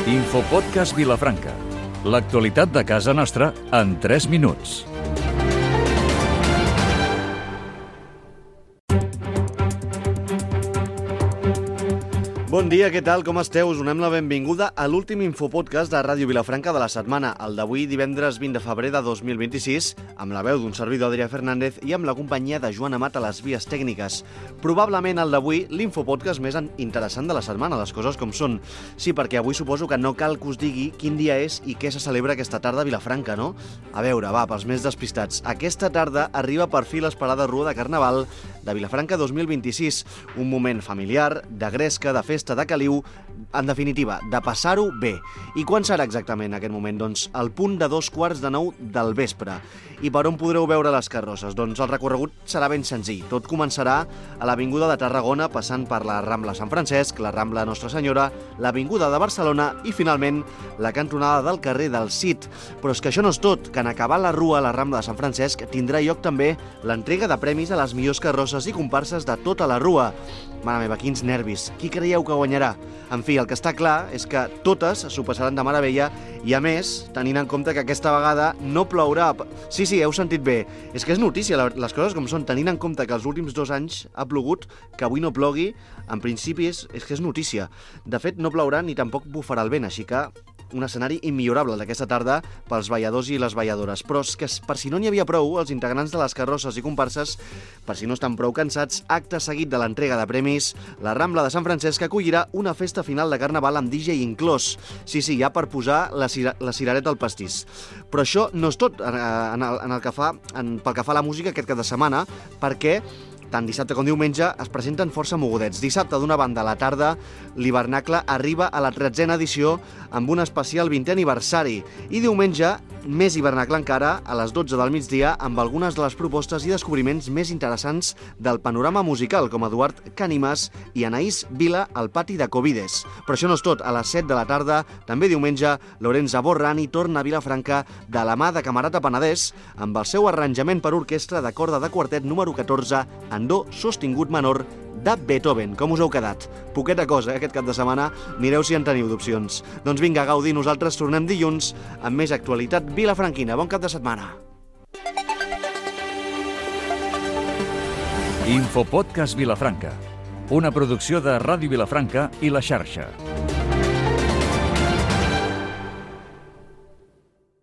Infopodcast Vilafranca. L'actualitat de casa nostra en 3 minuts. Bon dia, què tal? Com esteu? Us donem la benvinguda a l'últim infopodcast de Ràdio Vilafranca de la setmana, el d'avui, divendres 20 de febrer de 2026, amb la veu d'un servidor, Adrià Fernández, i amb la companyia de Joan Amat a les vies tècniques. Probablement el d'avui, l'infopodcast més interessant de la setmana, les coses com són. Sí, perquè avui suposo que no cal que us digui quin dia és i què se celebra aquesta tarda a Vilafranca, no? A veure, va, pels més despistats. Aquesta tarda arriba per fi l'esperada Rua de Carnaval de Vilafranca 2026, un moment familiar, de gresca, de festa, de caliu, en definitiva, de passar-ho bé. I quan serà exactament aquest moment? Doncs al punt de 9:15 del vespre. I per on podreu veure les carrosses? Doncs el recorregut serà ben senzill. Tot començarà a l'Avinguda de Tarragona, passant per la Rambla Sant Francesc, la Rambla Nostra Senyora, l'Avinguda de Barcelona i, finalment, la cantonada del carrer del Cid. Però és que això no és tot, que en acabar la Rua a la Rambla de Sant Francesc tindrà lloc també l'entrega de premis a les millors carrosses i comparses de tota la Rua. Mare meva, quins nervis. Qui creieu que guanyarà? En fi, el que està clar és que totes s'ho passaran de meravella i, a més, tenint en compte que aquesta vegada no plourà. Sí, heu sentit bé. És que és notícia, les coses com són. Tenint en compte que els últims 2 anys ha plogut, que avui no plogui, en principi és que és notícia. De fet, no plourà ni tampoc bufarà el vent, així que un escenari immillorable d'aquesta tarda pels balladors i les balladores. Però és que, per si no n'hi havia prou, els integrants de les carrosses i comparses, per si no estan prou cansats, acte seguit de l'entrega de premis, la Rambla de Sant Francesc acollirà una festa final de Carnaval amb DJ inclòs. Sí, ja per posar la cirereta al pastís. Però això no és tot pel que fa a la música aquest cap de setmana, perquè tant dissabte com diumenge es presenten força mogudets. Dissabte, d'una banda, a la tarda, l'Hivernacle arriba a la 13a edició amb un especial 20è aniversari. I diumenge, més Hivernacle encara, a les 12 del migdia, amb algunes de les propostes i descobriments més interessants del panorama musical, com Eduard Cànimas i Anaïs Vila al pati de Covides. Però això no és tot. A les 7 de la tarda, també diumenge, Lorenzo Borrani torna a Vilafranca de la mà de Camerata Penedès amb el seu arranjament per orquestra de corda de quartet número 14 en do sostingut menor de Beethoven. Com us heu quedat? Poqueta cosa, aquest cap de setmana. Mireu si en teniu d'opcions. Doncs vinga, a gaudir. Nosaltres tornem dilluns amb més actualitat vilafranquina. Bon cap de setmana. Infopodcast Vilafranca. Una producció de Ràdio Vilafranca i La Xarxa.